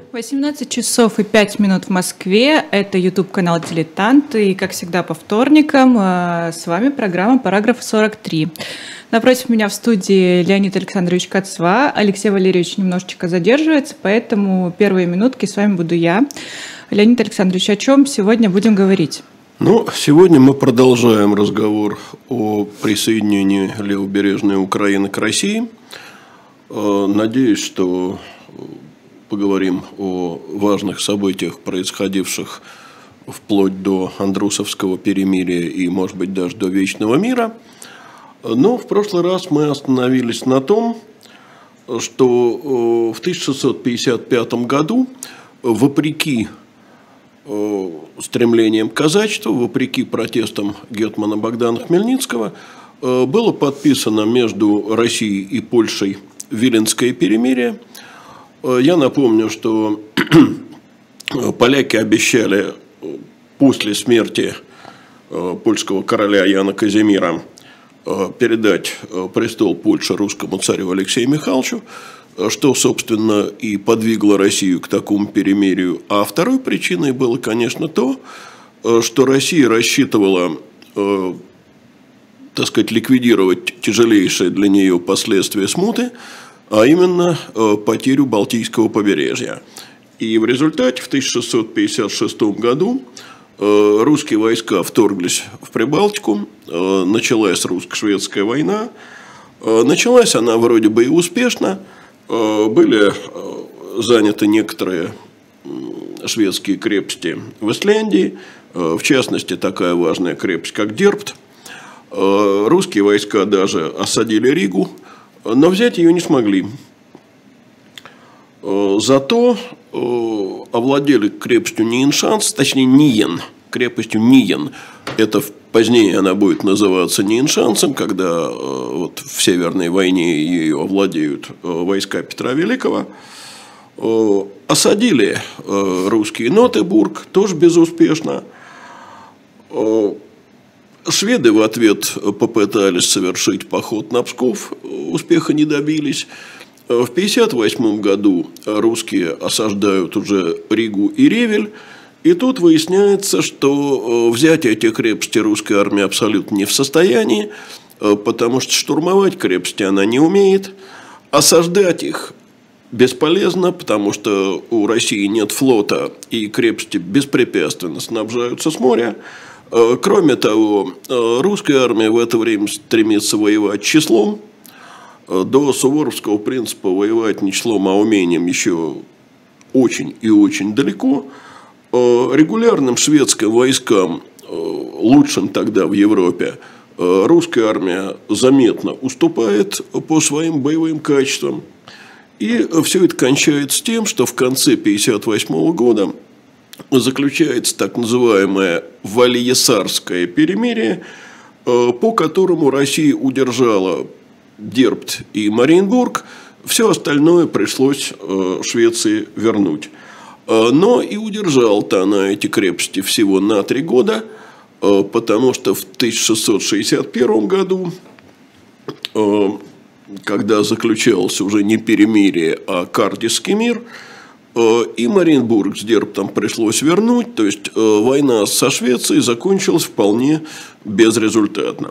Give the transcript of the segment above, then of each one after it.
18 часов и 5 минут в Москве. Это YouTube-канал «Дилетант». И, как всегда, по вторникам с вами программа «Параграф 43». Напротив меня в студии Леонид Александрович Кацва. Алексей Валерьевич немножечко задерживается, поэтому первые минутки с вами буду я. Леонид Александрович, о чем сегодня будем говорить? Сегодня мы продолжаем разговор о присоединении левобережной Украины к России. Надеюсь, что поговорим о важных событиях, происходивших вплоть до Андрусовского перемирия и, может быть, даже до Вечного мира. Но в прошлый раз мы остановились на том, что в 1655 году, вопреки стремлениям казачества, вопреки протестам гетмана Богдана Хмельницкого, было подписано между Россией и Польшей Виленское перемирие. Я напомню, что поляки обещали после смерти польского короля Яна Казимира передать престол Польши русскому царю Алексею Михайловичу, что, собственно, и подвигло Россию к такому перемирию. А второй причиной было, конечно, то, что Россия рассчитывала, ликвидировать тяжелейшие для нее последствия смуты, а именно потерю Балтийского побережья. И в результате в 1656 году русские войска вторглись в Прибалтику, началась русско-шведская война. Началась она вроде бы и успешно, были заняты некоторые шведские крепости в Исляндии, в частности, такая важная крепость, как Дербт. Русские войска даже осадили Ригу, но взять ее не смогли. Зато овладели крепостью Ниеншанс, точнее Ниен, крепостью Ниен. Это позднее она будет называться Ниеншансом, когда в Северной войне ее овладеют войска Петра Великого. Осадили русские Нотебург, тоже безуспешно. Шведы в ответ попытались совершить поход на Псков, успеха не добились. В 1958 году русские осаждают уже Ригу и Ревель. И тут выясняется, что взять эти крепости русская армия абсолютно не в состоянии, потому что штурмовать крепости она не умеет. Осаждать их бесполезно, потому что у России нет флота, и крепости беспрепятственно снабжаются с моря. Кроме того, русская армия в это время стремится воевать числом. До суворовского принципа воевать не числом, а умением еще очень и очень далеко. Регулярным шведским войскам, лучшим тогда в Европе, русская армия заметно уступает по своим боевым качествам. И все это кончается тем, что в конце 1958 года заключается так называемое Вальесарское перемирие, по которому Россия удержала Дербт и Мариенбург, все остальное пришлось Швеции вернуть. Но и удержала-то она эти крепости всего на 3 года, потому что в 1661 году, когда заключался уже не перемирие, а Кардисский мир, и Мариенбург с Дербтом пришлось вернуть, то есть война со Швецией закончилась вполне безрезультатно.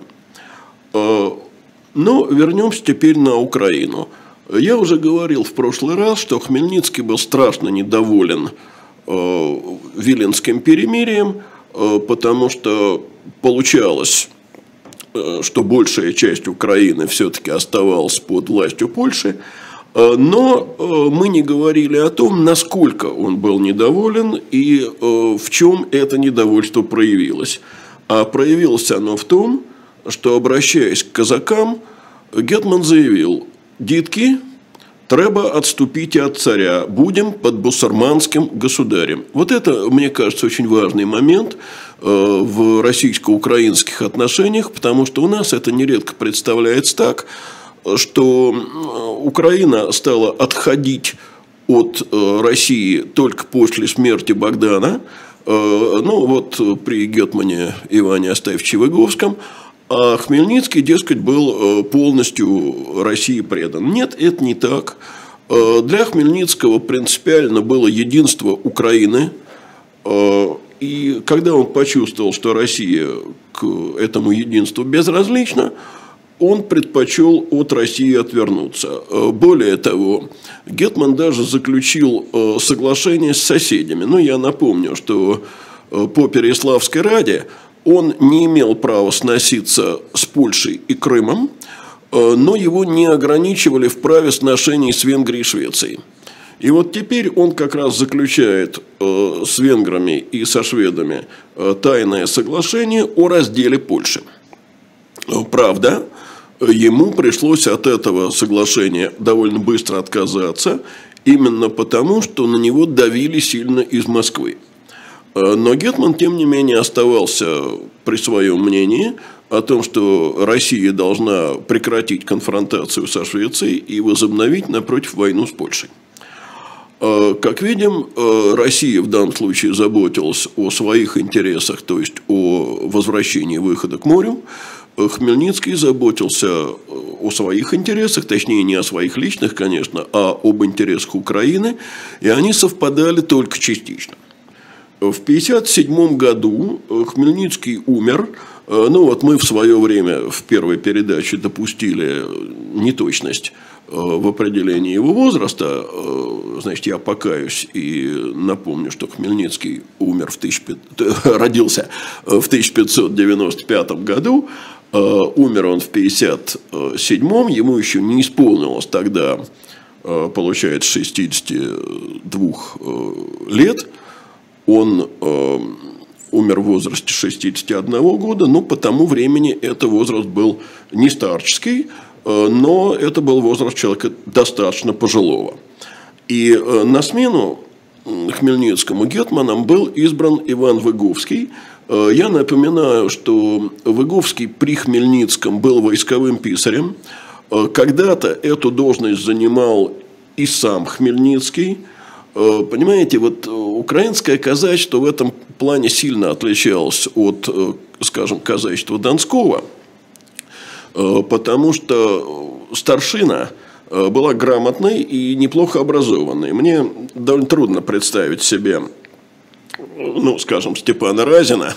Но вернемся теперь на Украину. Я уже говорил в прошлый раз, что Хмельницкий был страшно недоволен Виленским перемирием, потому что получалось, что большая часть Украины все-таки оставалась под властью Польши. Но мы не говорили о том, насколько он был недоволен и в чем это недовольство проявилось. А проявилось оно в том, что, обращаясь к казакам, гетман заявил: «Дітки, треба отступить от царя, будем под бусурманским государем». Вот это, мне кажется, очень важный момент в российско-украинских отношениях, потому что у нас это нередко представляется так, что Украина стала отходить от России только после смерти Богдана, при гетмане Иване Астафьевиче Выговском, а Хмельницкий, дескать, был полностью России предан. Нет, это не так. Для Хмельницкого принципиально было единство Украины. И когда он почувствовал, что Россия к этому единству безразлична, он предпочел от России отвернуться. Более того, гетман даже заключил соглашение с соседями. Ну, я напомню, что по Переяславской раде он не имел права сноситься с Польшей и Крымом, но его не ограничивали в праве сношений с Венгрией и Швецией. И вот теперь он как раз заключает с венграми и со шведами тайное соглашение о разделе Польши. Правда, ему пришлось от этого соглашения довольно быстро отказаться, именно потому, что на него давили сильно из Москвы. Но гетман, тем не менее, оставался при своем мнении о том, что Россия должна прекратить конфронтацию со Швецией и возобновить, напротив, войну с Польшей. Как видим, Россия в данном случае заботилась о своих интересах, то есть о возвращении выхода к морю. Хмельницкий заботился о своих интересах, точнее не о своих личных, конечно, а об интересах Украины, и они совпадали только частично. В 1957 году Хмельницкий умер. Ну вот мы в свое время в первой передаче допустили неточность в определении его возраста. Значит, я покаюсь и напомню, что Хмельницкий родился в 1595 году. Умер он в 1957, ему еще не исполнилось тогда, получается, 62 лет. Он умер в возрасте 61 года, но по тому времени это возраст был не старческий, но это был возраст человека достаточно пожилого. И на смену Хмельницкому гетманом был избран Иван Выговский. Я напоминаю, что Выговский при Хмельницком был войсковым писарем. Когда-то эту должность занимал и сам Хмельницкий. Понимаете, вот украинское казачество в этом плане сильно отличалось от, скажем, казачества донского, потому что старшина была грамотной и неплохо образованной. Мне довольно трудно представить себе, ну, скажем, Степана Разина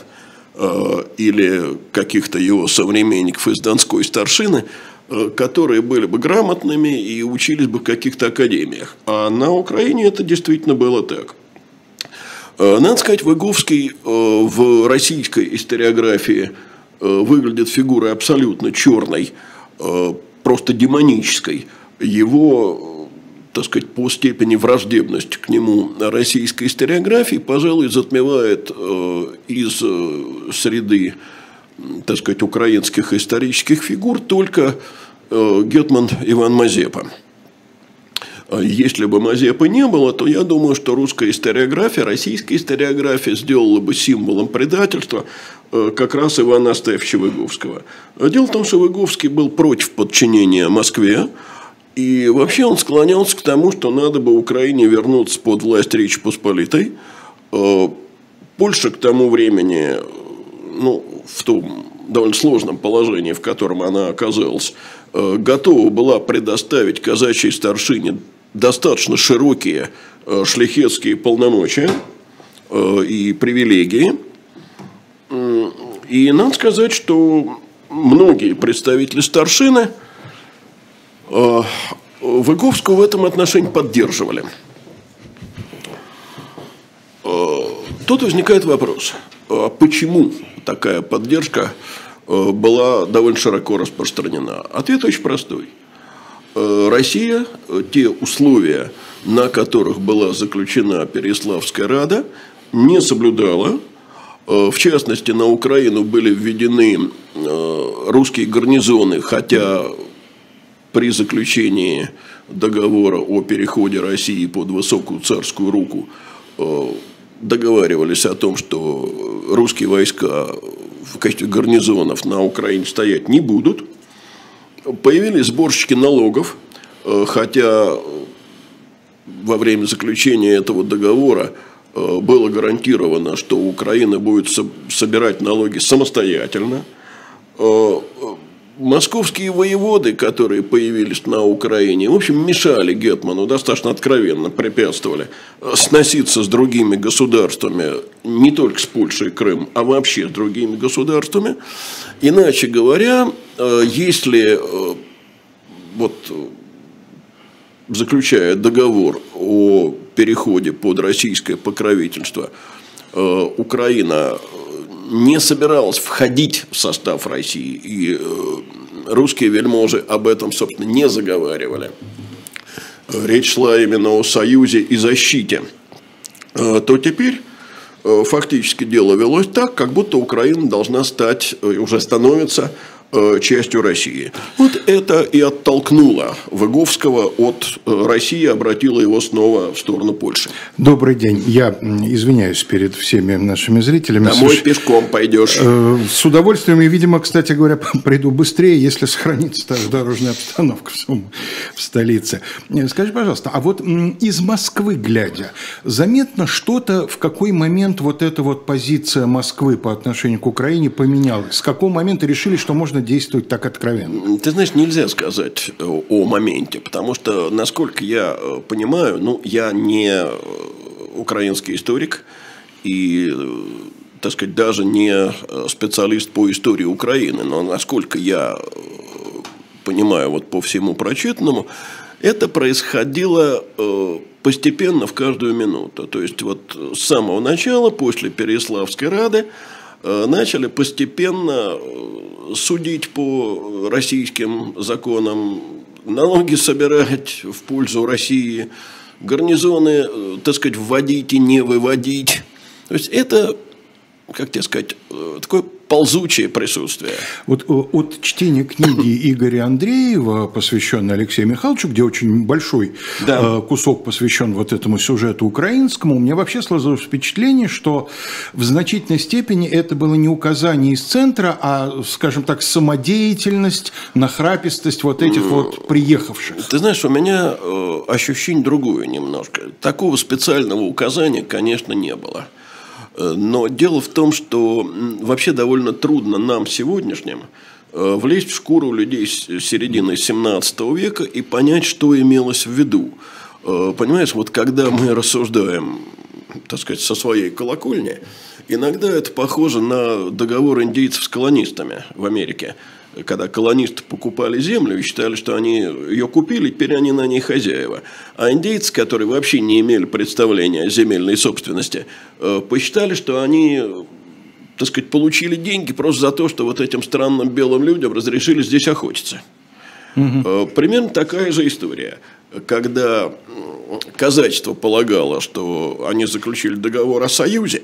или каких-то его современников из донской старшины, которые были бы грамотными и учились бы в каких-то академиях. А на Украине это действительно было так. Надо сказать, Выговский в российской историографии выглядит фигурой абсолютно черной, просто демонической. Его, так сказать, по степени враждебности к нему российской историографии, пожалуй, затмевает из среды, так сказать, украинских исторических фигур только гетман Иван Мазепа. Если бы Мазепы не было, то я думаю, что русская историография, российская историография сделала бы символом предательства как раз Ивана Астафьевича Выговского. Дело в том, что Выговский был против подчинения Москве, и вообще он склонялся к тому, что надо бы Украине вернуться под власть Речи Посполитой. Польша к тому времени, ну, в том довольно сложном положении, в котором она оказалась, готова была предоставить казачьей старшине достаточно широкие шляхетские полномочия и привилегии. И надо сказать, что многие представители старшины Выговского в этом отношении поддерживали. Тут возникает вопрос, почему такая поддержка была довольно широко распространена? Ответ очень простой. Россия, те условия, на которых была заключена Переяславская рада, не соблюдала. В частности, на Украину были введены русские гарнизоны, хотя при заключении договора о переходе России под высокую царскую руку договаривались о том, что русские войска в качестве гарнизонов на Украине стоять не будут. Появились сборщики налогов, хотя во время заключения этого договора было гарантировано, что Украина будет собирать налоги самостоятельно. московские воеводы, которые появились на Украине, в общем, мешали гетману, достаточно откровенно препятствовали сноситься с другими государствами, не только с Польшей и Крымом, а вообще с другими государствами. Иначе говоря, если заключая договор о переходе под российское покровительство, Украина не собиралась входить в состав России, и русские вельможи об этом, собственно, не заговаривали. Речь шла именно о союзе и защите. То теперь фактически дело велось так, как будто Украина должна стать, уже становится частью России. Вот это и оттолкнуло Выговского от России, обратило его снова в сторону Польши. Добрый день. Я извиняюсь перед всеми нашими зрителями. Домой пешком пойдешь. С удовольствием. И, видимо, кстати говоря, приду быстрее, если сохранится та же дорожная обстановка в столице. Скажи, пожалуйста, а вот из Москвы глядя, заметно что-то, в какой момент вот эта вот позиция Москвы по отношению к Украине поменялась? С какого момента решили, что можно действовать так откровенно? Ты знаешь, нельзя сказать о моменте, потому что, насколько я понимаю, я не украинский историк и, так сказать, даже не специалист по истории Украины, но насколько я понимаю вот по всему прочитанному, это происходило постепенно в каждую минуту. То есть вот с самого начала, после Переяславской Рады, начали постепенно судить по российским законам, налоги собирать в пользу России, гарнизоны, так сказать, вводить и не выводить. То есть это, как тебе сказать, такое ползучее присутствие. Вот от чтения книги Игоря Андреева, посвященной Алексею Михайловичу, где очень большой кусок посвящен вот этому сюжету украинскому, у меня вообще сложилось впечатление, что в значительной степени это было не указание из центра, а, скажем так, самодеятельность, нахрапистость вот этих вот приехавших. Ты знаешь, у меня ощущение другое немножко. Такого специального указания, конечно, не было. Но дело в том, что вообще довольно трудно нам сегодняшним влезть в шкуру людей с середины 17 века и понять, что имелось в виду. Понимаешь, вот когда мы рассуждаем, так сказать, со своей колокольни, иногда это похоже на договор индейцев с колонистами в Америке. Когда колонисты покупали землю и считали, что они ее купили, теперь они на ней хозяева. А индейцы, которые вообще не имели представления о земельной собственности, посчитали, что они, так сказать, получили деньги просто за то, что вот этим странным белым людям разрешили здесь охотиться. Примерно такая же история. Когда казачество полагало, что они заключили договор о союзе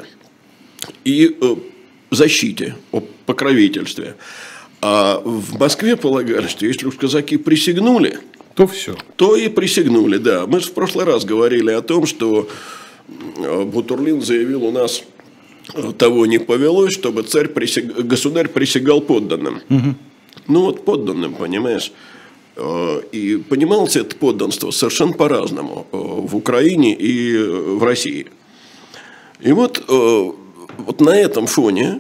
и защите, о покровительстве, а в Москве полагали, что если уж казаки присягнули, то все. То и присягнули, да. Мы же в прошлый раз говорили о том, что Бутурлин заявил, у нас того не повелось, чтобы государь присягал подданным. Ну вот подданным, понимаешь. И понималось это подданство совершенно по-разному в Украине и в России. И вот на этом фоне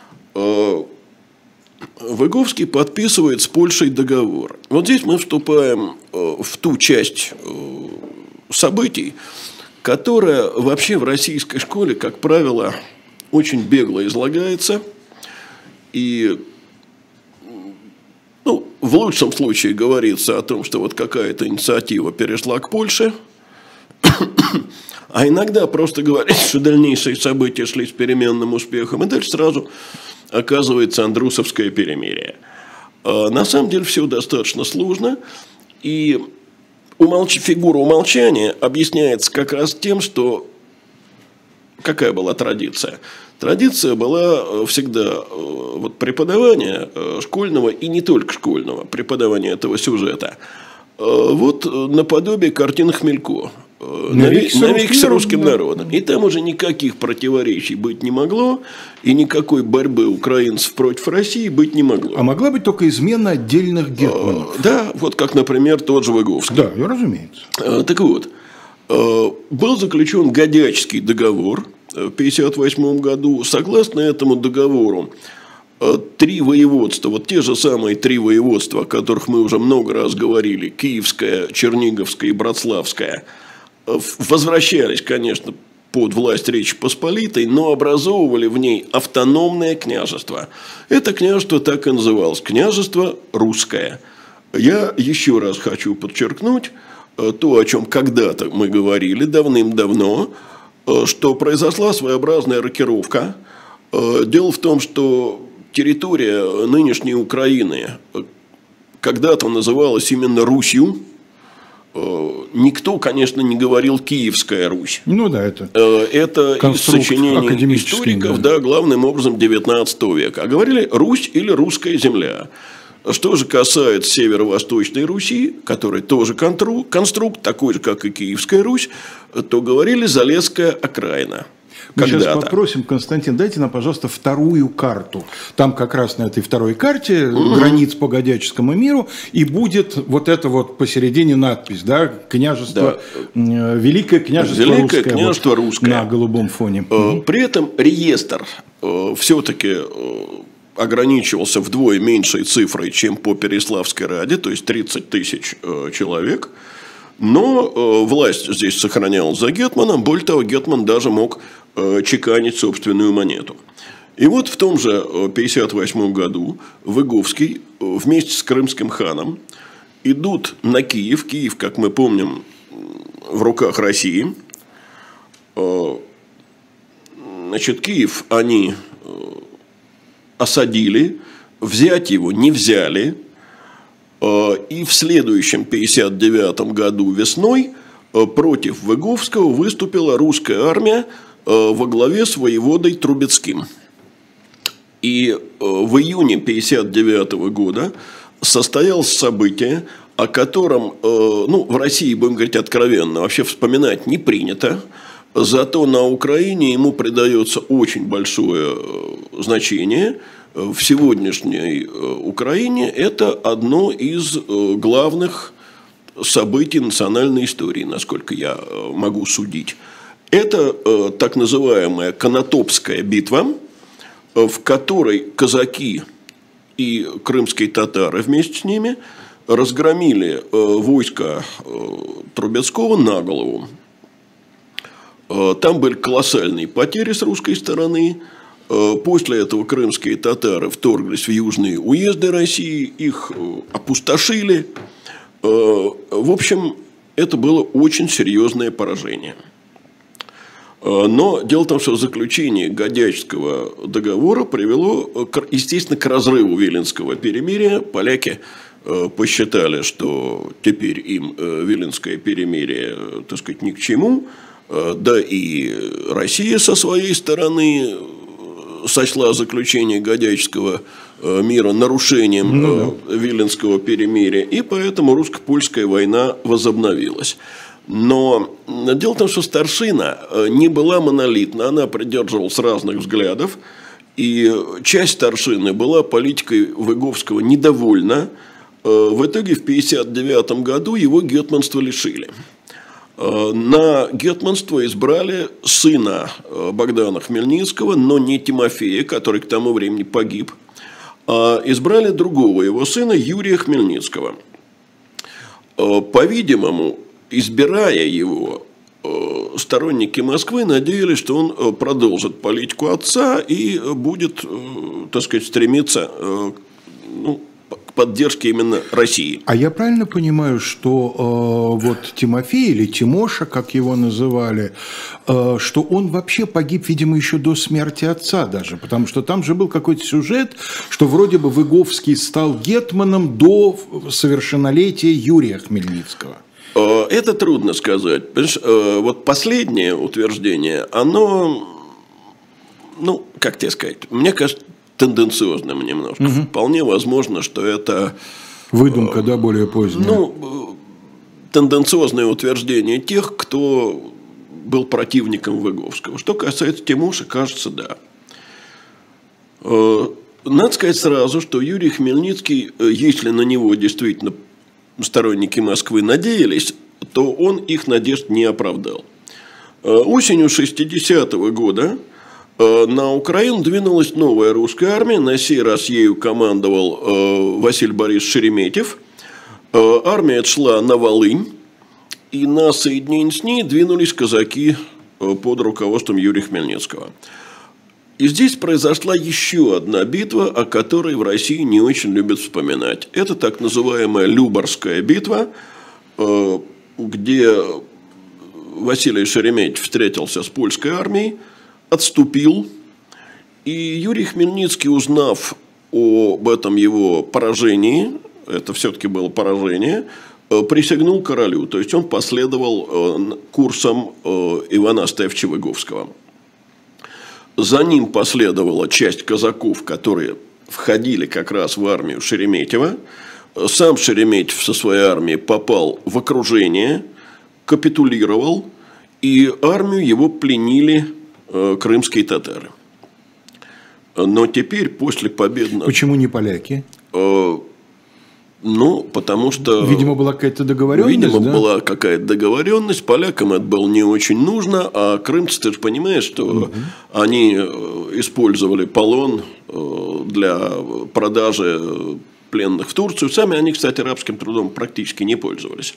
Выговский подписывает с Польшей договор. Вот здесь мы вступаем в ту часть событий, которая вообще в российской школе, как правило, очень бегло излагается. И в лучшем случае говорится о том, что вот какая-то инициатива перешла к Польше, а иногда просто говорится, что дальнейшие события шли с переменным успехом, и дальше сразу оказывается Андрусовское перемирие. На самом деле все достаточно сложно, и фигура умолчания объясняется как раз тем, что какая была традиция. Традиция была всегда преподавание школьного и не только школьного, преподавание этого сюжета. Вот наподобие картин Хмелько. Навеки с русским народом. И там уже никаких противоречий быть не могло, и никакой борьбы украинцев против России быть не могло. А могла быть только измена отдельных гетманов. Да, вот как, например, тот же Выговский. Да, разумеется. Так вот, был заключен Годячский договор в 1958 году. Согласно этому договору, три воеводства, вот те же самые три воеводства, о которых мы уже много раз говорили, Киевское, Черниговское и Братславское, возвращались, конечно, под власть Речи Посполитой, но образовывали в ней автономное княжество. Это княжество так и называлось, княжество русское. Я еще раз хочу подчеркнуть то, о чем когда-то мы говорили давным-давно, что произошла своеобразная рокировка. Дело в том, что территория нынешней Украины когда-то называлась именно Русью. Никто, конечно, не говорил «Киевская Русь». Ну да, это из сочинений историков, да, главным образом XIX века. А говорили «Русь» или «Русская земля». Что же касается северо-восточной Руси, которая тоже конструкт, такой же, как и Киевская Русь, то говорили «Залесская окраина». Мы сейчас попросим, Константин, дайте нам, пожалуйста, вторую карту. Там как раз на этой второй карте границ по Годяческому миру, и будет вот это вот посередине надпись, да, княжество, да. Великое княжество русское, на голубом фоне. При этом реестр все-таки ограничивался вдвое меньшей цифрой, чем по Переяславской Раде, то есть 30 тысяч человек. Но власть здесь сохранялась за гетманом, более того, гетман даже мог чеканить собственную монету. И вот в том же 1958 году Выговский вместе с крымским ханом идут на Киев. Киев, как мы помним, в руках России. Значит, Киев они осадили, взять его не взяли. И в следующем 1959 году весной против Выговского выступила русская армия во главе с воеводой Трубецким. И в июне 1959 года состоялось событие, о котором, ну, в России, будем говорить откровенно, вообще вспоминать не принято. Зато на Украине ему придается очень большое значение. В сегодняшней Украине это одно из главных событий национальной истории, насколько я могу судить. Это так называемая Конотопская битва, в которой казаки и крымские татары вместе с ними разгромили войско Трубецкого на голову. Там были колоссальные потери с русской стороны. После этого крымские татары вторглись в южные уезды России, их опустошили. В общем, это было очень серьезное поражение. Но дело в том, что заключение Годячского договора привело, естественно, к разрыву Виленского перемирия. Поляки посчитали, что теперь им Виленское перемирие, так сказать, ни к чему. Да и Россия со своей стороны сочла заключение Годячского мира нарушением Виленского перемирия, и поэтому русско-польская война возобновилась. Но дело в том, что старшина не была монолитна, она придерживалась разных взглядов, и часть старшины была политикой Выговского недовольна. В итоге в 1959 году его гетманства лишили. На гетманство избрали сына Богдана Хмельницкого, но не Тимофея, который к тому времени погиб, а избрали другого его сына Юрия Хмельницкого. По-видимому, избирая его, сторонники Москвы надеялись, что он продолжит политику отца и будет, так сказать, стремиться к поддержке именно России. А я правильно понимаю, что вот Тимофей или Тимоша, как его называли, что он вообще погиб, видимо, еще до смерти отца даже, потому что там же был какой-то сюжет, что вроде бы Выговский стал гетманом до совершеннолетия Юрия Хмельницкого. Это трудно сказать. Понимаешь, вот последнее утверждение, оно, ну, как тебе сказать, мне кажется, тенденциозным немножко. Вполне возможно, что это... Выдумка, да, более поздняя. Ну, тенденциозное утверждение тех, кто был противником Выговского. Что касается Тимоши, кажется, да. Надо сказать сразу, что Юрий Хмельницкий, если на него действительно сторонники Москвы надеялись, то он их надежд не оправдал. Осенью 60-го года на Украину двинулась новая русская армия. На сей раз ею командовал Василий Борисович Шереметьев. Армия шла на Волынь. И на соединение с ней двинулись казаки под руководством Юрия Хмельницкого. И здесь произошла еще одна битва, о которой в России не очень любят вспоминать. Это так называемая Любарская битва, где Василий Шереметьев встретился с польской армией, отступил, и Юрий Хмельницкий, узнав об этом его поражении, это все-таки было поражение, присягнул королю, то есть он последовал курсом Ивана Астафьевича Выговского. За ним последовала часть казаков, которые входили как раз в армию Шереметьева. Сам Шереметьев со своей армией попал в окружение, капитулировал, и армию его пленили крымские татары. Но теперь, после победы... Почему не поляки? Ну, потому что... Видимо, была какая-то договоренность, Видимо, была какая-то договоренность. Полякам это было не очень нужно, а крымцы, ты же понимаешь, что они использовали полон для продажи пленных в Турцию. Сами они, кстати, рабским трудом практически не пользовались.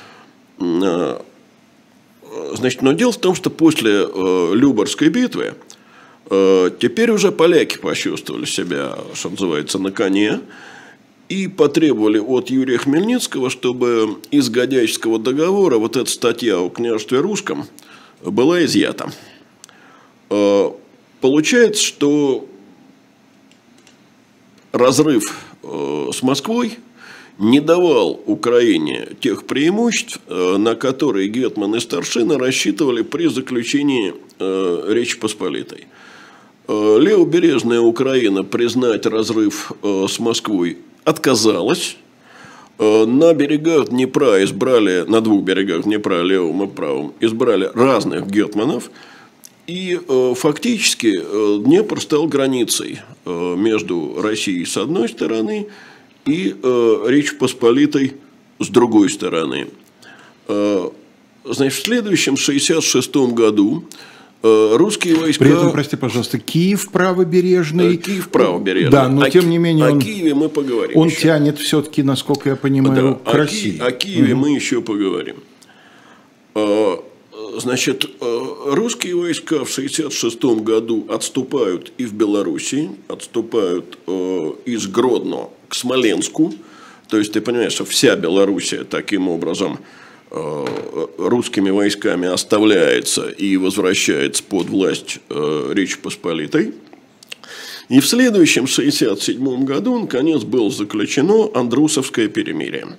Значит, но дело в том, что после Любарской битвы теперь уже поляки почувствовали себя, что называется, на коне, и потребовали от Юрия Хмельницкого, чтобы из Годяйческого договора вот эта статья о княжестве русском была изъята. Получается, что разрыв с Москвой не давал Украине тех преимуществ, на которые гетман и старшина рассчитывали при заключении Речи Посполитой. Левобережная Украина признать разрыв с Москвой отказалась. На берегах Днепра избрали, на двух берегах Днепра, левом и правом, избрали разных гетманов. И фактически Днепр стал границей между Россией с одной стороны и Речь Посполитой с другой стороны. Значит, в следующем 1966 году русские войска... При этом, прости, пожалуйста, Киев правобережный. Киев правобережный. Да, но тем не менее... О Киеве мы поговорим. Он еще тянет все-таки, насколько я понимаю, к России. О Киеве мы еще поговорим. Значит, русские войска в 1966 году отступают и в Белоруссии, отступают из Гродно к Смоленску. То есть, ты понимаешь, что вся Белоруссия таким образом русскими войсками оставляется и возвращается под власть Речи Посполитой. И в следующем 1967 году, наконец, было заключено Андрусовское перемирие.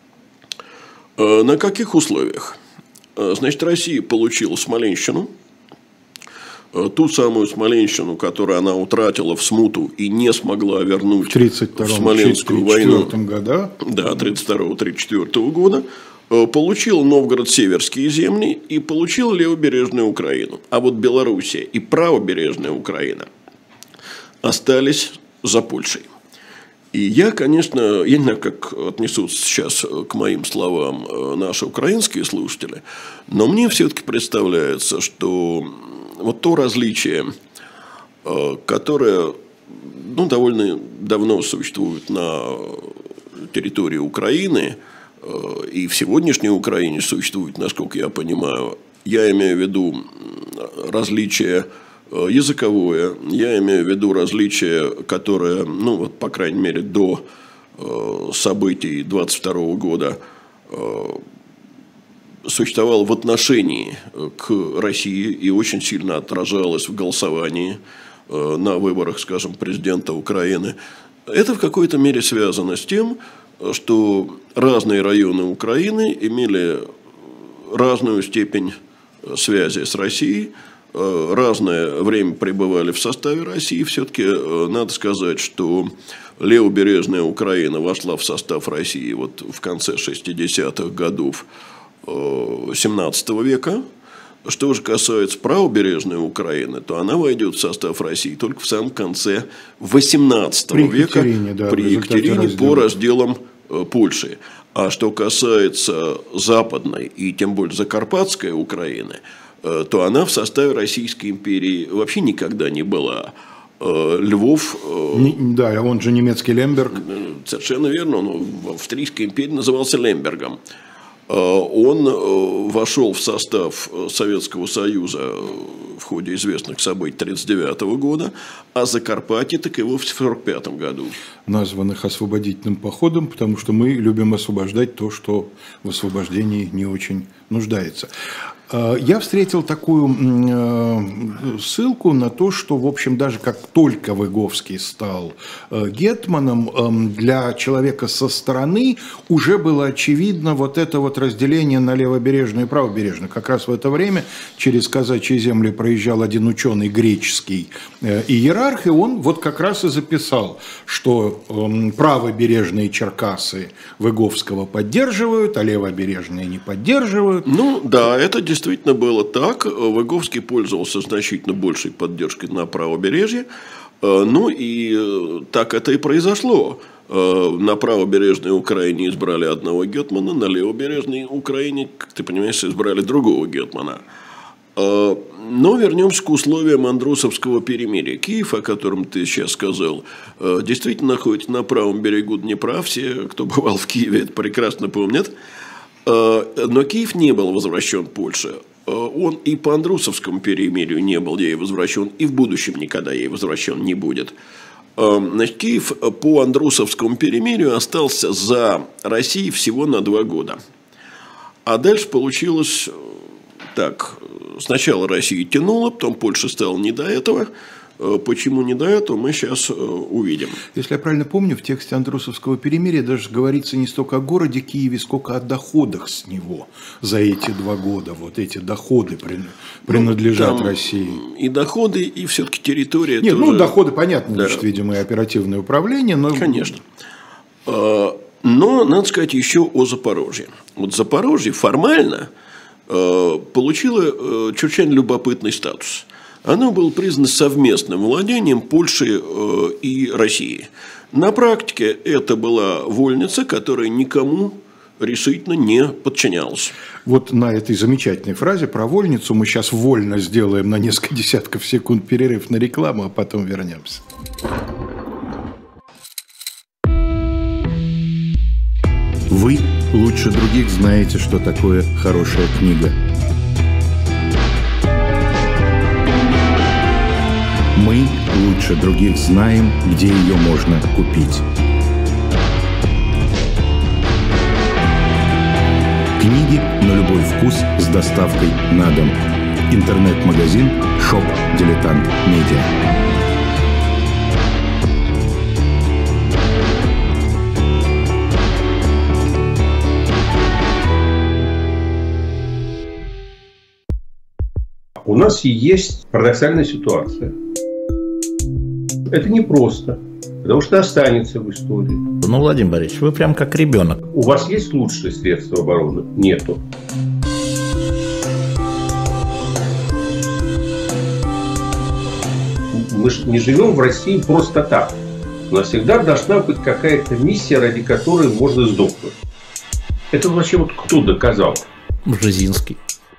На каких условиях? Значит, Россия получила Смоленщину, ту самую Смоленщину, которую она утратила в смуту и не смогла вернуть в Смоленскую войну. Года. Да, 1932-1934 года. Получил Новгород-Северские земли и получил левобережную Украину. А вот Белоруссия и правобережная Украина остались за Польшей. И я, конечно, я не знаю, как отнесутся сейчас к моим словам наши украинские слушатели, но мне все-таки представляется, что вот то различие, которое довольно давно существует на территории Украины, и в сегодняшней Украине существует, насколько я понимаю, я имею в виду различие языковое, я имею в виду различие, которое, по крайней мере, до событий 22 года существовало в отношении к России и очень сильно отражалось в голосовании на выборах, скажем, президента Украины. Это в какой-то мере связано с тем, что разные районы Украины имели разную степень связи с Россией, разное время пребывали в составе России. Все-таки надо сказать, что левобережная Украина вошла в состав России вот в конце 60-х годов 17 века. Что же касается правобережной Украины, то она войдет в состав России только в самом конце 18 века при Екатерине по разделам Польши. А что касается западной и тем более закарпатской Украины, то она в составе Российской империи вообще никогда не была. Львов... Да, он же немецкий Лемберг. Совершенно верно, он в Австрийской империи назывался Лембергом. Он вошел в состав Советского Союза в ходе известных событий 1939 года, а Закарпатье так и вовсе в 1945 году. Названных освободительным походом, потому что мы любим освобождать то, что в освобождении не очень нуждается. Я встретил такую ссылку на то, что, в общем, даже как только Выговский стал гетманом, для человека со стороны уже было очевидно вот это вот разделение на левобережную и правобережную. Как раз в это время через казачьи земли проезжал один ученый греческий иерарх, и он вот как раз и записал, что правобережные Черкасы Выговского поддерживают, а левобережные не поддерживают. Ну да, это действительно было так. Выговский пользовался значительно большей поддержкой на правобережье. Ну и так это и произошло. На правобережной Украине избрали одного гетмана, на левобережной Украине, как ты понимаешь, избрали другого гетмана. Но вернемся к условиям Андрусовского перемирия. Киев, о котором ты сейчас сказал, действительно находится на правом берегу Днепра. Все, кто бывал в Киеве, это прекрасно помнят. Но Киев не был возвращен Польше. Он и по Андрусовскому перемирию не был ей возвращен, и в будущем никогда ей возвращен не будет. Значит, Киев по Андрусовскому перемирию остался за Россией всего на 2 года. А дальше получилось так. Сначала Россия тянула, потом Польша стала не до этого. Почему не до этого, мы сейчас увидим. Если я правильно помню, в тексте Андрусовского перемирия даже говорится не столько о городе Киеве, сколько о доходах с него за эти 2 года. Вот эти доходы принадлежат России. И доходы, и все-таки территория. Нет, тоже... доходы, понятно, да. Значит, видимо, и оперативное управление. Но... Конечно. Но надо сказать еще о Запорожье. Вот Запорожье формально получило чрезвычайно любопытный статус. Оно было признано совместным владением Польши и России. На практике это была вольница, которая никому решительно не подчинялась. Вот на этой замечательной фразе про вольницу мы сейчас вольно сделаем на несколько десятков секунд перерыв на рекламу, а потом вернемся. Вы лучше других знаете, что такое хорошая книга. Мы лучше других знаем, где ее можно купить. Книги на любой вкус с доставкой на дом. Интернет-магазин Shop Dilettant Media. У нас есть парадоксальная ситуация. Это непросто, потому что останется в истории. Ну, Владимир Борисович, вы прям как ребенок. У вас есть лучшие средства обороны? Нету. Мы же не живем в России просто так. У нас всегда должна быть какая-то миссия, ради которой можно сдохнуть. Это вообще вот кто доказал? Бжезинский.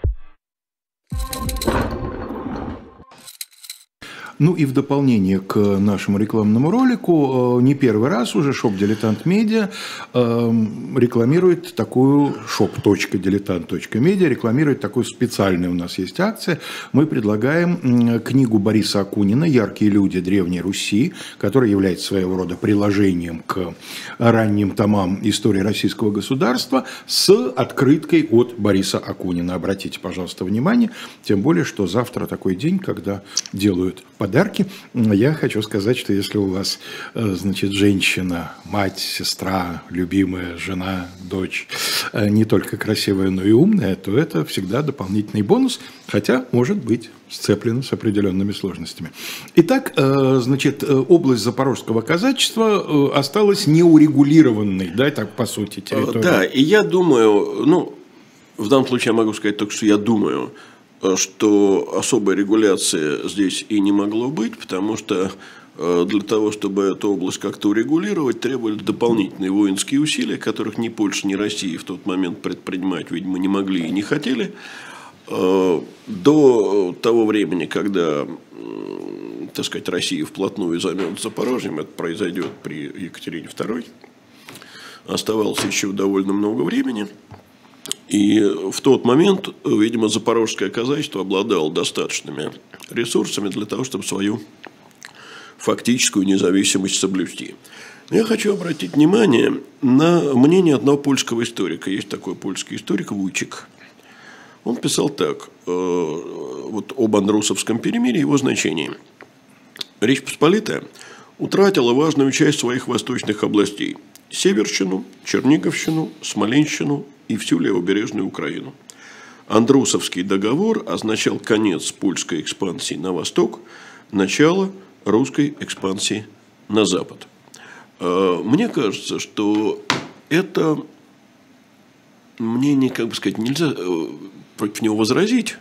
Ну и в дополнение к нашему рекламному ролику, не первый раз уже Shop Dilettant Media рекламирует такую, shop.dilettant.media рекламирует такую специальную у нас есть акция. Мы предлагаем книгу Бориса Акунина «Яркие люди Древней Руси», которая является своего рода приложением к ранним томам истории российского государства, с открыткой от Бориса Акунина. Обратите, пожалуйста, внимание, тем более, что завтра такой день, когда делают подарки. Я хочу сказать, что если у вас, значит, женщина, мать, сестра, любимая жена, дочь, не только красивая, но и умная, то это всегда дополнительный бонус, хотя может быть сцеплено с определенными сложностями. Итак, значит, область запорожского казачества осталась неурегулированной, да, так по сути, территория. Да, и я думаю, ну, в данном случае я могу сказать только, что я думаю, что особой регуляции здесь и не могло быть, потому что для того, чтобы эту область как-то урегулировать, требовались дополнительные воинские усилия, которых ни Польша, ни Россия в тот момент предпринимать, видимо, не могли и не хотели. До того времени, когда, так сказать, Россия вплотную займет Запорожьем, это произойдет при Екатерине II, оставалось еще довольно много времени. И в тот момент, видимо, запорожское казачество обладало достаточными ресурсами для того, чтобы свою фактическую независимость соблюсти. Я хочу обратить внимание на мнение одного польского историка. Есть такой польский историк Вуйчик. Он писал так, вот об Андрусовском перемирии, его значении. Речь Посполитая утратила важную часть своих восточных областей – Северщину, Черниговщину, Смоленщину и всю левобережную Украину. Андрусовский договор означал конец польской экспансии на восток, начало русской экспансии на запад. Мне кажется, что это мнение, как бы сказать, нельзя против него возразить,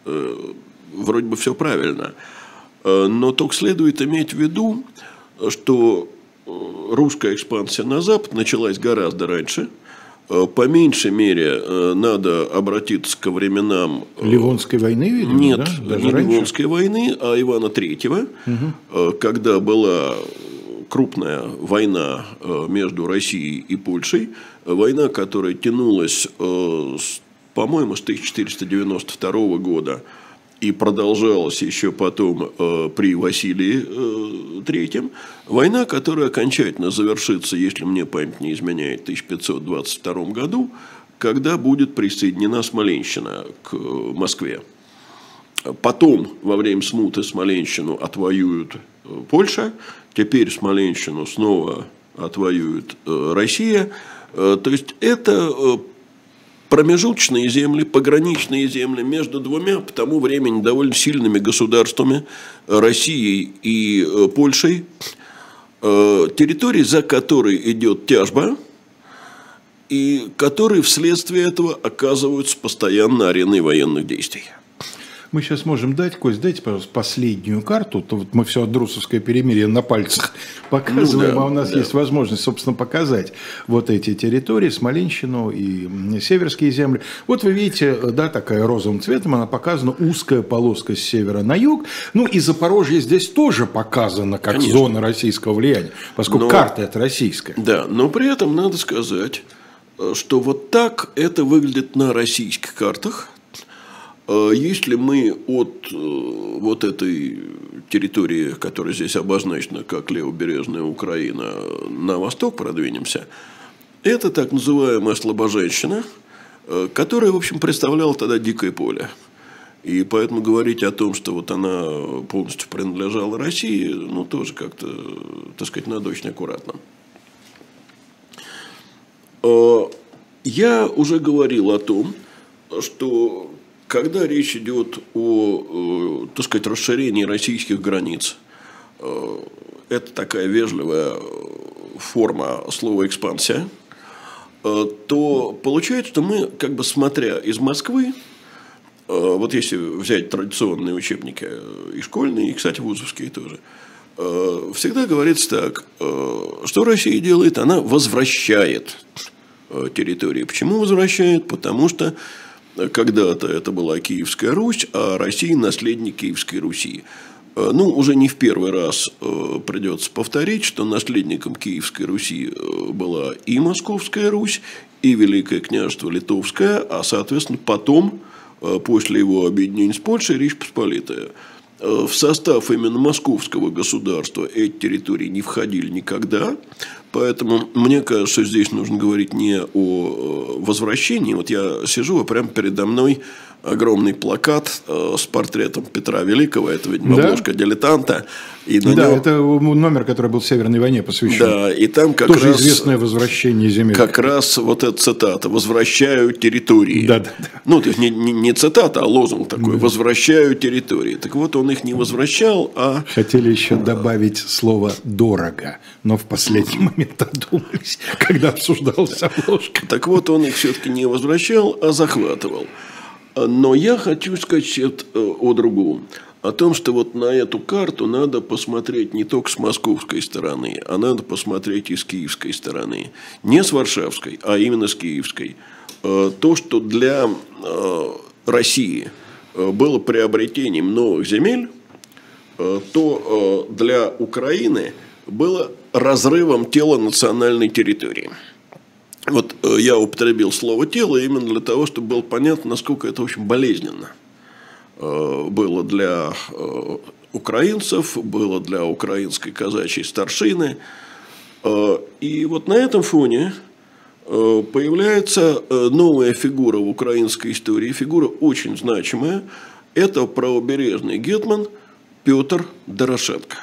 вроде бы все правильно, но только следует иметь в виду, что русская экспансия на запад началась гораздо раньше. По меньшей мере надо обратиться ко временам Ливонской войны, видимо, нет, да? не Ливонской войны, а Ивана III, когда была крупная война между Россией и Польшей, война, которая тянулась, по-моему, с 1492 года и продолжалась еще потом при Василии III. Война, которая окончательно завершится, если мне память не изменяет, в 1522 году, когда будет присоединена Смоленщина к Москве. Потом, во время смуты, Смоленщину отвоюет Польша, теперь Смоленщину снова отвоюет Россия. То есть это промежуточные земли, пограничные земли между двумя по тому времени довольно сильными государствами, Россией и Польшей, территории, за которой идет тяжба, и которые вследствие этого оказываются постоянно ареной военных действий. Мы сейчас можем дать, Кость, дайте, пожалуйста, последнюю карту. То вот мы все Андрусовское перемирие на пальцах показываем, а у нас есть возможность, собственно, показать вот эти территории, Смоленщину и северские земли. Вот вы видите, да, такая розовым цветом, она показана узкая полоска с севера на юг. Ну и Запорожье здесь тоже показано как зона российского влияния, поскольку карта это российская. Да, но при этом надо сказать, что вот так это выглядит на российских картах. Если мы от вот этой территории, которая здесь обозначена как левобережная Украина, на восток продвинемся, это так называемая Слобоженщина, которая, в общем, представляла тогда дикое поле. И поэтому говорить о том, что вот она полностью принадлежала России, ну, тоже как-то, так сказать, надо очень аккуратно. Я уже говорил о том, что когда речь идет о, так сказать, расширении российских границ, это такая вежливая форма слова «экспансия», то получается, что мы, как бы смотря из Москвы, вот если взять традиционные учебники и школьные, и, кстати, вузовские тоже, всегда говорится так, что Россия делает, она возвращает территории. Почему возвращает? Потому что когда-то это была Киевская Русь, а Россия – наследник Киевской Руси. Ну, уже не в первый раз придется повторить, что наследником Киевской Руси была и Московская Русь, и Великое княжество Литовское, а, соответственно, потом, после его объединения с Польшей, Речь Посполитая. В состав именно московского государства эти территории не входили никогда, поэтому мне кажется, что здесь нужно говорить не о возвращении. Вот я сижу, а прямо передо мной огромный плакат с портретом Петра Великого, это, видимо, обложка «Дилетанта». И на да, нем... это номер, который был Северной войне посвящен. Да, и там как тоже раз... известное возвращение земель. Как раз вот эта цитата «Возвращаю территории». Да, да, да. Ну, то есть не цитата, а лозунг такой «Возвращаю территории». Так вот, он их не возвращал, а... Хотели еще добавить слово «дорого», но в последний момент одумались, когда обсуждалась обложка. Так вот, он их все-таки не возвращал, а захватывал. Но я хочу сказать о другом. О том, что вот на эту карту надо посмотреть не только с московской стороны, а надо посмотреть и с киевской стороны. Не с варшавской, а именно с киевской. То, что для России было приобретением новых земель, то для Украины было разрывом тела национальной территории. Вот я употребил слово «тело» именно для того, чтобы было понятно, насколько это, в общем, болезненно было для украинцев, было для украинской казачьей старшины. И вот на этом фоне появляется новая фигура в украинской истории, фигура очень значимая. Это правобережный гетман Петр Дорошенко.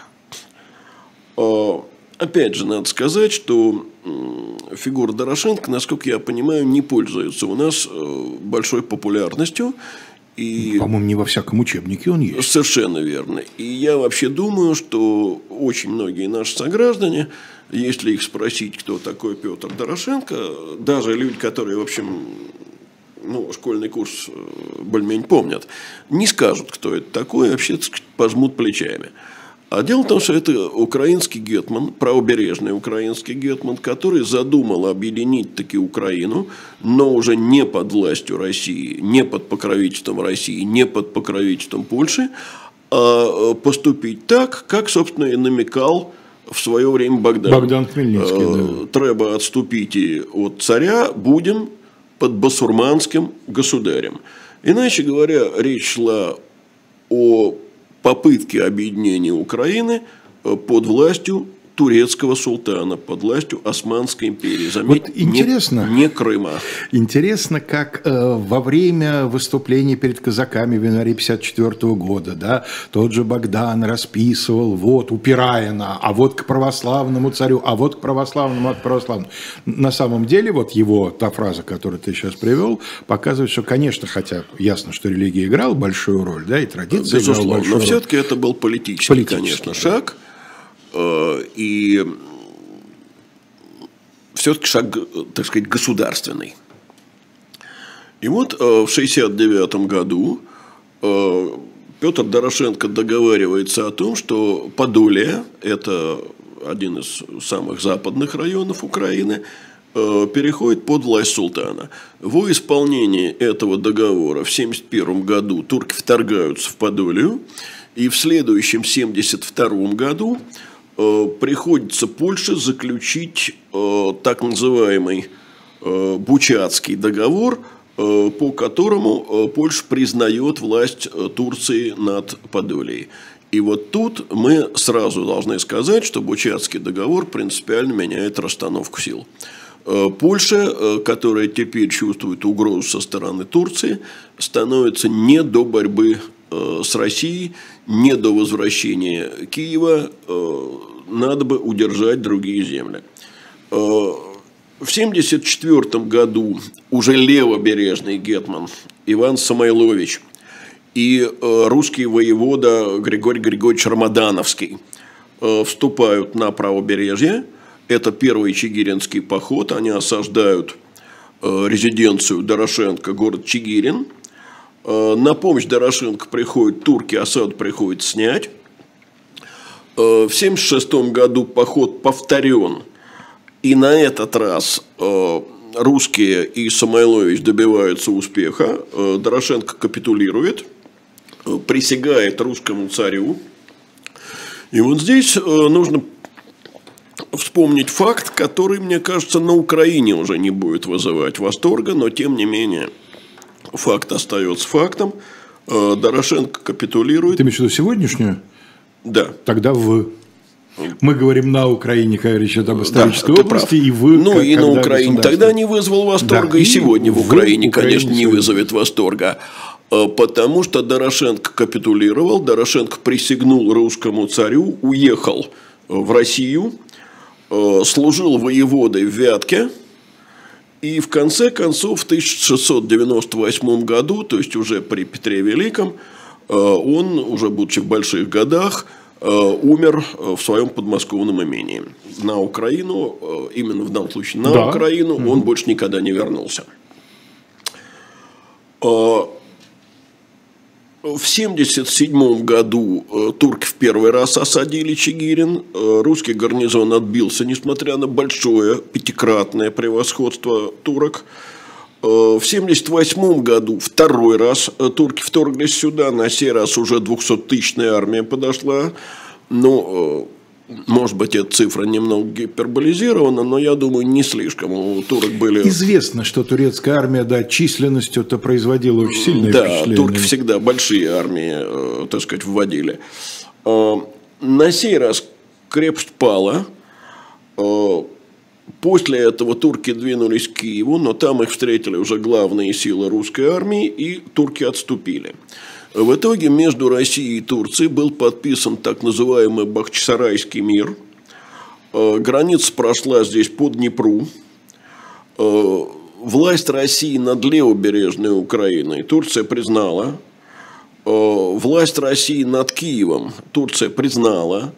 Опять же, надо сказать, что фигура Дорошенко, насколько я понимаю, не пользуется у нас большой популярностью. И по-моему, не во всяком учебнике он есть. Совершенно верно. И я вообще думаю, что очень многие наши сограждане, если их спросить, кто такой Петр Дорошенко, даже люди, которые, в общем, школьный курс более-менее помнят, не скажут, кто это такой, вообще, так сказать, пожмут плечами. А дело в том, что это украинский гетман, правобережный украинский гетман, который задумал объединить таки Украину, но уже не под властью России, не под покровительством России, не под покровительством Польши, а поступить так, как, собственно, и намекал в свое время Богдан Хмельницкий. Треба отступите от царя, будем под басурманским государем. Иначе говоря, речь шла о попытки объединения Украины под властью турецкого султана, под властью Османской империи. Заметьте, вот интересно, не Крыма. Интересно, как во время выступления перед казаками в январе 1954 года, да, тот же Богдан расписывал, вот, упирая а вот к православному царю, а вот к православному от православного. На самом деле, вот та фраза, которую ты сейчас привел, показывает, что, конечно, хотя ясно, что религия играла большую роль, да, и традиция играла большую роль. Но все-таки это был политический, конечно, шаг. И все-таки шаг, так сказать, государственный. И вот в 1969 году Петр Дорошенко договаривается о том, что Подолье, это один из самых западных районов Украины, переходит под власть султана. Во исполнении этого договора в 1971 году турки вторгаются в Подолью, и в следующем 1972 году приходится Польше заключить так называемый Бучацкий договор, по которому Польша признает власть Турции над Подольей. И вот тут мы сразу должны сказать, что Бучацкий договор принципиально меняет расстановку сил. Польша, которая теперь чувствует угрозу со стороны Турции, становится не до борьбы с Россией, не до возвращения Киева, надо бы удержать другие земли. В 1974 году уже левобережный гетман Иван Самойлович и русский воевода Григорий Григорьевич Рамадановский вступают на правобережье. Это первый чигиринский поход. Они осаждают резиденцию Дорошенко, город Чигирин. На помощь Дорошенко приходят турки, осаду приходится снять. В 1976 году поход повторен. И на этот раз русские и Самойлович добиваются успеха. Дорошенко капитулирует, присягает русскому царю. И вот здесь нужно вспомнить факт, который, мне кажется, на Украине уже не будет вызывать восторга, но тем не менее факт остается фактом. Дорошенко капитулирует. Ты имеешь в виду сегодняшнюю? Да. Тогда мы говорим на Украине, когда речь идет об исторической области, и вы... и на Украине тогда не вызвал восторга, и сегодня в Украине, конечно, не вызовет восторга. Потому что Дорошенко капитулировал, Дорошенко присягнул русскому царю, уехал в Россию, служил воеводой в Вятке, и в конце концов в 1698 году, то есть уже при Петре Великом, он, уже будучи в больших годах, умер в своем подмосковном имении. На Украину, именно в данном случае на Украину, он больше никогда не вернулся. В 1977 году турки в первый раз осадили Чигирин. Русский гарнизон отбился, несмотря на большое пятикратное превосходство турок. В 1978 году второй раз турки вторглись сюда, на сей раз уже 200-тысячная армия подошла. Ну, может быть, эта цифра немного гиперболизирована, но я думаю, не слишком. У турок были... Известно, что турецкая армия, да, численностью-то производила очень сильное впечатление. Да, турки всегда большие армии, так сказать, вводили. На сей раз крепость пала. После этого турки двинулись к Киеву, но там их встретили уже главные силы русской армии, и турки отступили. В итоге между Россией и Турцией был подписан так называемый Бахчисарайский мир. Граница прошла здесь по Днепру. Власть России над левобережной Украиной Турция признала. Власть России над Киевом Турция признала.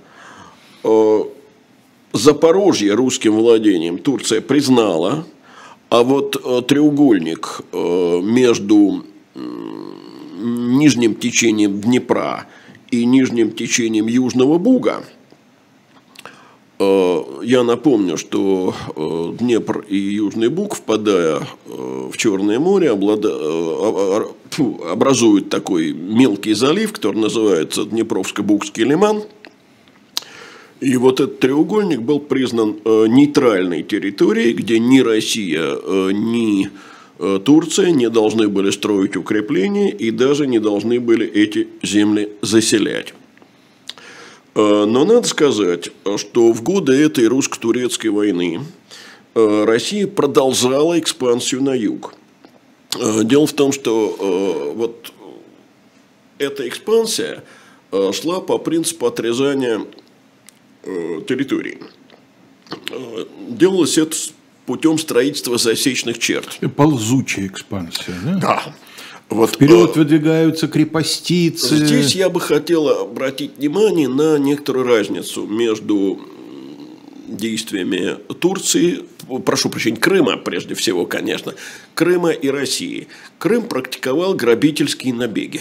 Запорожье русским владением Турция признала, а вот треугольник между нижним течением Днепра и нижним течением Южного Буга, я напомню, что Днепр и Южный Буг, впадая в Черное море, образуют такой мелкий залив, который называется Днепровско-Бугский лиман. И вот этот треугольник был признан нейтральной территорией, где ни Россия, ни Турция не должны были строить укрепления и даже не должны были эти земли заселять. Но надо сказать, что в годы этой русско-турецкой войны Россия продолжала экспансию на юг. Дело в том, что вот эта экспансия шла по принципу отрезания территории. Делалось это путем строительства засечных черт. Ползучая экспансия, да? Да. Вот, вперед выдвигаются крепостицы. Здесь я бы хотел обратить внимание на некоторую разницу между действиями Турции, прошу прощения, Крыма, прежде всего, конечно, Крыма и России. Крым практиковал грабительские набеги.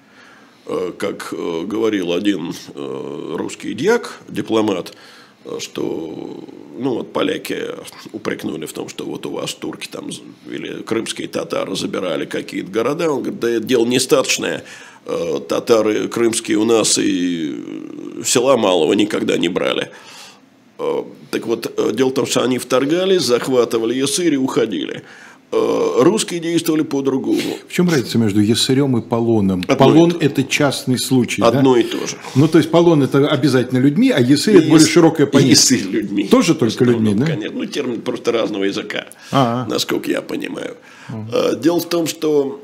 Как говорил один русский дьяк, дипломат, что вот поляки упрекнули в том, что вот у вас турки там или крымские татары забирали какие-то города. Он говорит, да это дело нестаточное. Татары крымские у нас и села малого никогда не брали. Так вот, дело в том, что они вторгались, захватывали Ясырь и уходили. Русские действовали по-другому. В чем разница между ясырем и полоном? Полон – это частный случай. Одно да? и то же. Ну, то есть, полон – это обязательно людьми, а ясырь – это более широкое понятие. Ясырь людьми. Тоже только людьми, да? Конечно. Ну, термин просто разного языка, насколько я понимаю. Дело в том, что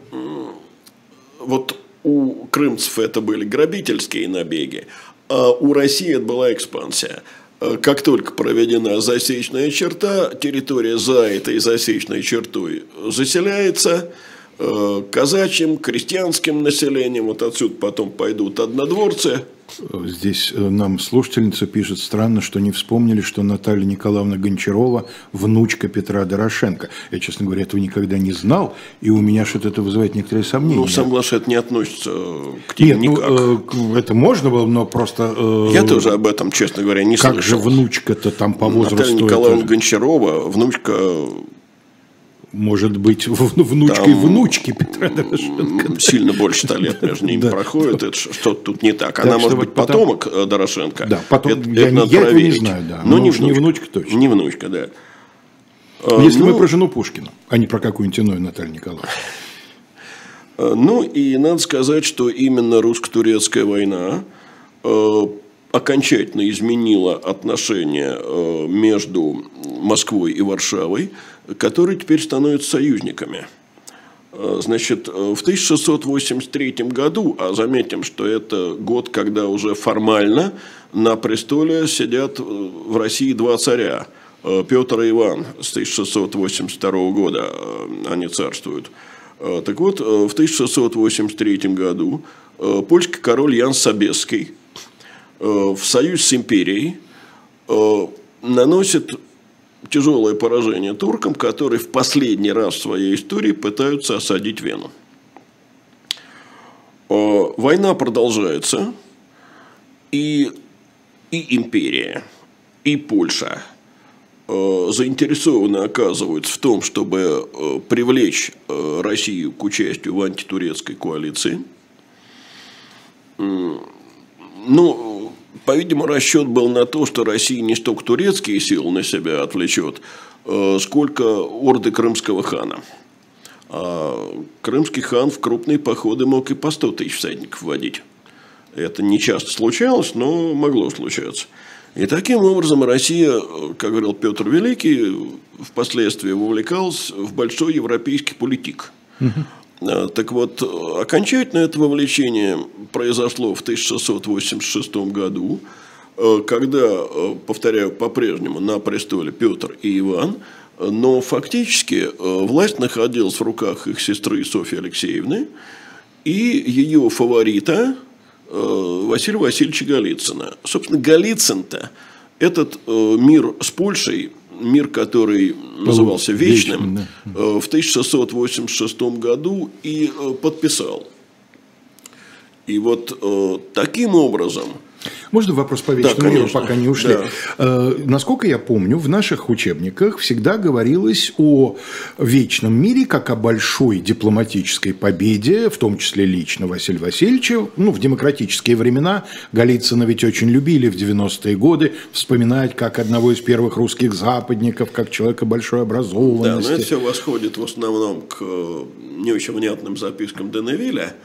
вот у крымцев это были грабительские набеги, а у России это была экспансия. Как только проведена засечная черта, территория за этой засечной чертой заселяется казачьим, крестьянским населением. Вот отсюда потом пойдут однодворцы. Здесь нам слушательница пишет, странно, что не вспомнили, что Наталья Николаевна Гончарова внучка Петра Дорошенко. Я, честно говоря, этого никогда не знал, и у меня что-то это вызывает некоторые сомнения. Ну, сам главное, это не относится к тебе никак. Это можно было, но просто... Я тоже об этом, честно говоря, не слышал. Как же внучка-то там по возрасту? Наталья Николаевна Гончарова, внучка... Может быть, внучкой там внучки Петра Дорошенко. Сильно больше 100 лет между ними проходит. Это что-то тут не так. Она может быть потомок Дорошенко. Да, потом, я этого не знаю, да. Но не внучка точно. Не внучка, да. Если мы про жену Пушкина, а не про какую-нибудь иную Наталью Николаевну. Ну, и надо сказать, что именно русско-турецкая война окончательно изменила отношения между Москвой и Варшавой, которые теперь становятся союзниками. Значит, в 1683 году, а заметим, что это год, когда уже формально на престоле сидят в России два царя, Петр и Иван, с 1682 года они царствуют. Так вот, в 1683 году польский король Ян Собеский в союз с империей наносит тяжелое поражение туркам, которые в последний раз в своей истории пытаются осадить Вену. Война продолжается, и империя, и Польша заинтересованы оказываются в том, чтобы привлечь Россию к участию в антитурецкой коалиции. Ну, по-видимому, расчет был на то, что Россия не столько турецкие силы на себя отвлечет, сколько орды крымского хана. А крымский хан в крупные походы мог и по 100 тысяч всадников водить. Это не часто случалось, но могло случаться. И таким образом Россия, как говорил Петр Великий, впоследствии вовлекалась в большой европейский политик. Так вот, окончательно это вовлечение произошло в 1686 году, когда, повторяю, по-прежнему на престоле Петр и Иван, но фактически власть находилась в руках их сестры Софьи Алексеевны и ее фаворита Василия Васильевича Голицына. Собственно, Голицын-то этот мир с Польшей, мир, который назывался Вечным, в 1686 году и подписал. И вот таким образом... Можно вопрос по Вечному миру, пока не ушли? Да. Насколько я помню, в наших учебниках всегда говорилось о Вечном мире как о большой дипломатической победе, в том числе лично Василия Васильевича. Ну, в демократические времена Голицына ведь очень любили в 90-е годы вспоминать как одного из первых русских западников, как человека большой образованности. Да, но это все восходит в основном к не очень внятным запискам де Невиля.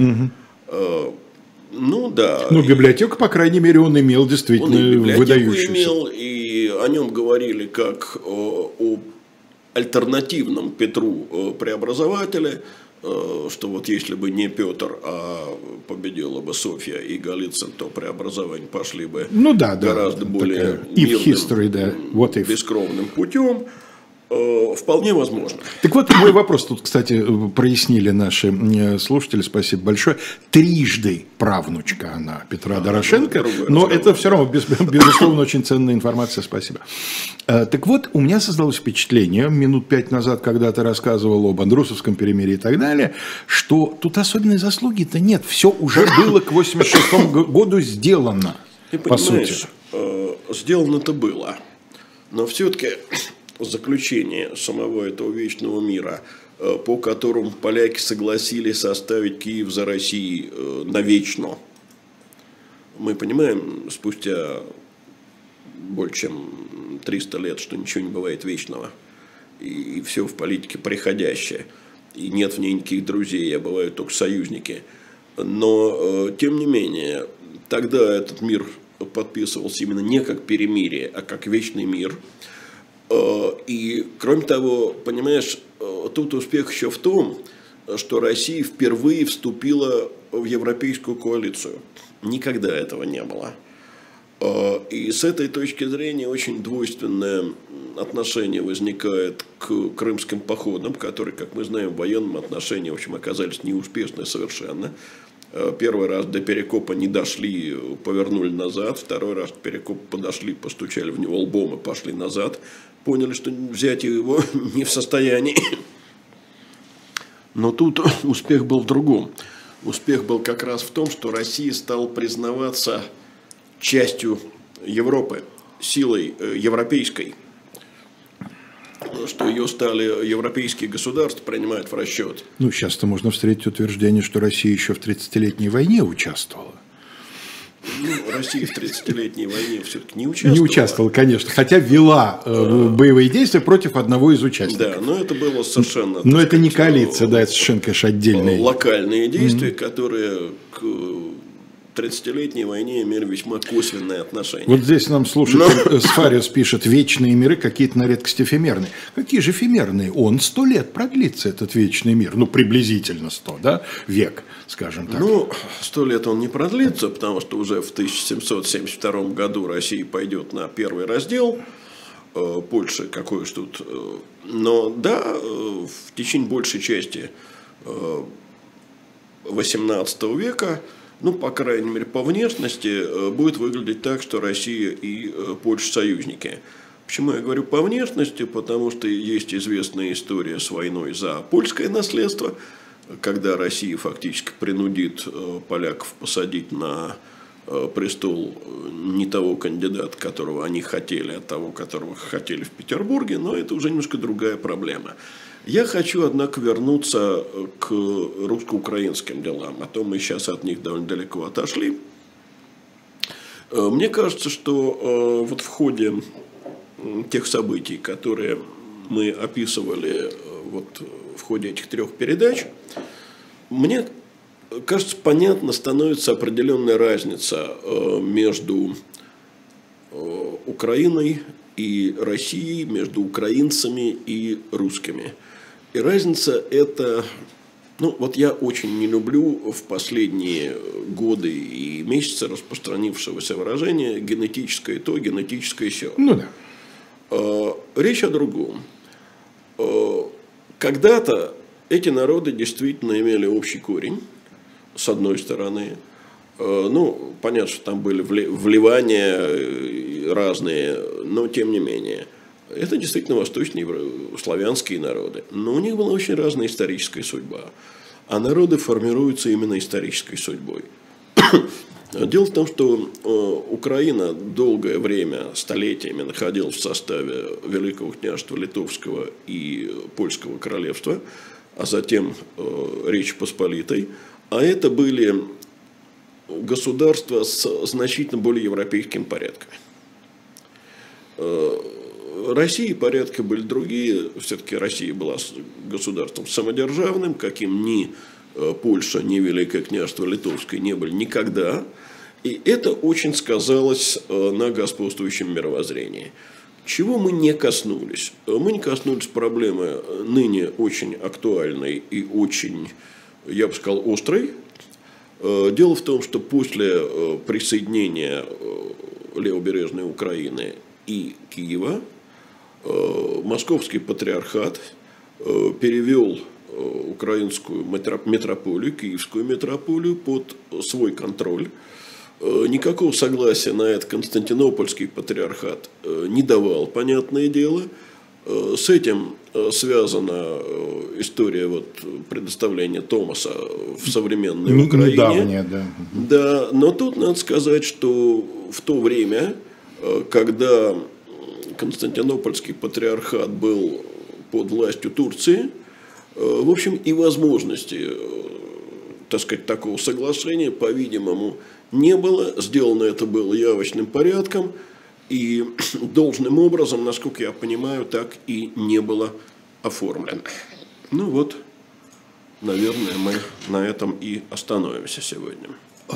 Ну да. Ну, библиотеку, по крайней мере, он имел действительно выдающуюся. Он имел, и о нем говорили как о альтернативном Петру преобразователе, что вот если бы не Петр, а победила бы Софья и Голицын, то преобразования пошли бы гораздо более мирным, бескровным путем. Вполне возможно. Так вот, мой вопрос тут, кстати, прояснили наши слушатели, спасибо большое. Трижды правнучка она Петра Дорошенко, но это все равно, безусловно, очень ценная информация, спасибо. Так вот, у меня создалось впечатление, минут 5 назад, когда ты рассказывал об Андрусовском перемирии и так далее, что тут особенной заслуги-то нет, все уже было к 86 году сделано, по сути. Сделано-то было, но все-таки... заключение самого этого вечного мира, по которому поляки согласились оставить Киев за Россией навечно. Мы понимаем, спустя больше чем 300 лет, что ничего не бывает вечного. И все в политике приходящее. И нет в ней никаких друзей, а бывают только союзники. Но, тем не менее, тогда этот мир подписывался именно не как перемирие, а как вечный мир. И, кроме того, понимаешь, тут успех еще в том, что Россия впервые вступила в европейскую коалицию. Никогда этого не было. И с этой точки зрения очень двойственное отношение возникает к крымским походам, которые, как мы знаем, в военном отношении, в общем, оказались неуспешны совершенно. Первый раз до Перекопа не дошли, повернули назад. Второй раз к Перекопу подошли, постучали в него лбом и пошли назад. Поняли, что взять его не в состоянии. Но тут успех был в другом. Успех был как раз в том, что Россия стала признаваться частью Европы, силой европейской. Что ее стали европейские государства принимать в расчет. Ну, сейчас-то можно встретить утверждение, что Россия еще в 30-летней войне участвовала. Ну, Россия в 30-летней войне все-таки не участвовала. Не участвовала, конечно, хотя вела боевые действия против одного из участников. Да, но это было совершенно... Но это не коалиция, да, это совершенно, конечно, отдельные. Локальные действия, которые к 30-летней войне имели весьма косвенное отношение. Вот здесь нам слушатель Сфариус пишет: вечные миры какие-то на редкость эфемерные. Какие же эфемерные? Он 100 лет продлится, этот вечный мир. Ну, приблизительно 100, да? Век, скажем так. Ну, 100 лет он не продлится, потому что уже в 1772 году Россия пойдет на первый раздел. Польша, какой уж тут. Но да, в течение большей части 18 века, ну, по крайней мере, по внешности, будет выглядеть так, что Россия и Польша союзники. Почему я говорю по внешности? Потому что есть известная история с войной за польское наследство, когда Россия фактически принудит поляков посадить на престол не того кандидата, которого они хотели, а того, которого хотели в Петербурге, но это уже немножко другая проблема. Я хочу, однако, вернуться к русско-украинским делам, а то мы сейчас от них довольно далеко отошли. Мне кажется, что вот в ходе тех событий, которые мы описывали вот в ходе этих 3 передач, мне кажется, понятно становится определенная разница между Украиной и Россией, между украинцами и русскими. И разница эта, ну вот я очень не люблю в последние годы и месяцы распространившегося выражения генетическое то, генетическое сё. Ну да. Речь о другом. Когда-то эти народы действительно имели общий корень, с одной стороны. Ну, понятно, что там были вливания разные, но тем не менее. Это действительно восточные славянские народы. Но у них была очень разная историческая судьба. А народы формируются именно исторической судьбой. Дело в том, что Украина долгое время, столетиями находилась в составе Великого княжества Литовского и Польского королевства, а затем Речи Посполитой. А это были государства с значительно более европейским порядком. России порядки были другие. Все-таки Россия была государством самодержавным, каким ни Польша, ни Великое княжество Литовское не были никогда. И это очень сказалось на господствующем мировоззрении. Чего мы не коснулись? Мы не коснулись проблемы ныне очень актуальной и очень, я бы сказал, острой. Дело в том, что после присоединения левобережной Украины и Киева Московский патриархат перевел украинскую метрополию, киевскую метрополию под свой контроль. Никакого согласия на это Константинопольский патриархат не давал, понятное дело. С этим связана история вот предоставления Томаса в современной Украине. Недавняя, да. Да, но тут надо сказать, что в то время, когда Константинопольский патриархат был под властью Турции, в общем, и возможности, так сказать, такого соглашения, по-видимому, не было. Сделано это было явочным порядком. И должным образом, насколько я понимаю, так и не было оформлено. Ну вот, наверное, мы на этом и остановимся сегодня.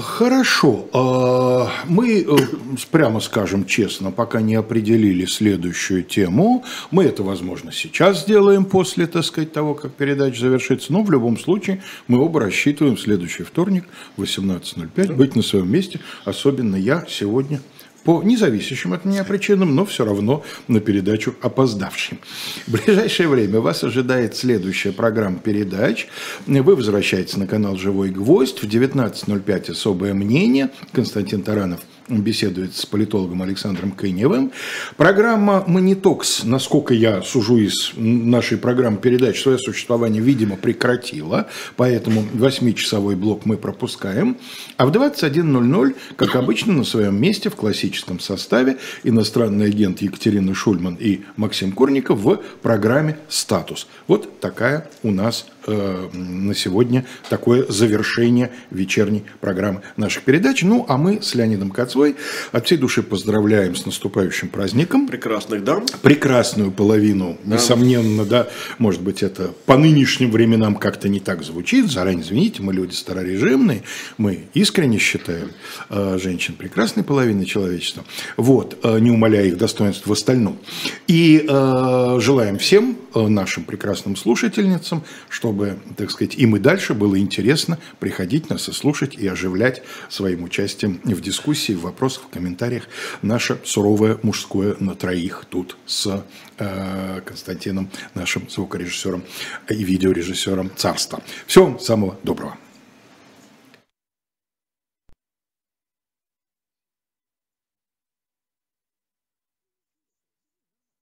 Хорошо. Мы, прямо скажем честно, пока не определили следующую тему. Мы это, возможно, сейчас сделаем после, так сказать, того, как передача завершится. Но в любом случае мы оба рассчитываем в следующий вторник в 18:05 быть на своем месте. Особенно я сегодня по независящим от меня причинам, но все равно на передачу опоздавшим. В ближайшее время вас ожидает следующая программа передач. Вы возвращаетесь на канал «Живой гвоздь». В 19:05 «Особое мнение». Константин Таранов беседует с политологом Александром Кыневым. Программа «Монитокс», насколько я сужу из нашей программы передач, свое существование, видимо, прекратила. Поэтому 8-часовой блок мы пропускаем. А в 21:00, как обычно, на своем месте в классическом составе иностранный агент Екатерина Шульман и Максим Курников в программе «Статус». Вот такая у нас на сегодня такое завершение вечерней программы наших передач. Ну, а мы с Леонидом Кацвой от всей души поздравляем с наступающим праздником. Прекрасных дам. Прекрасную половину, да. Несомненно, да, может быть, это по нынешним временам как-то не так звучит. Заранее извините, мы люди старорежимные, мы искренне считаем женщин прекрасной половиной человечества, вот, не умаляя их достоинств в остальном. И желаем всем нашим прекрасным слушательницам, чтобы, так сказать, им и дальше было интересно приходить нас и слушать, и оживлять своим участием в дискуссии, в вопросах, в комментариях наше суровое мужское на троих тут с Константином, нашим звукорежиссером и видеорежиссером царства. Всего вам самого доброго.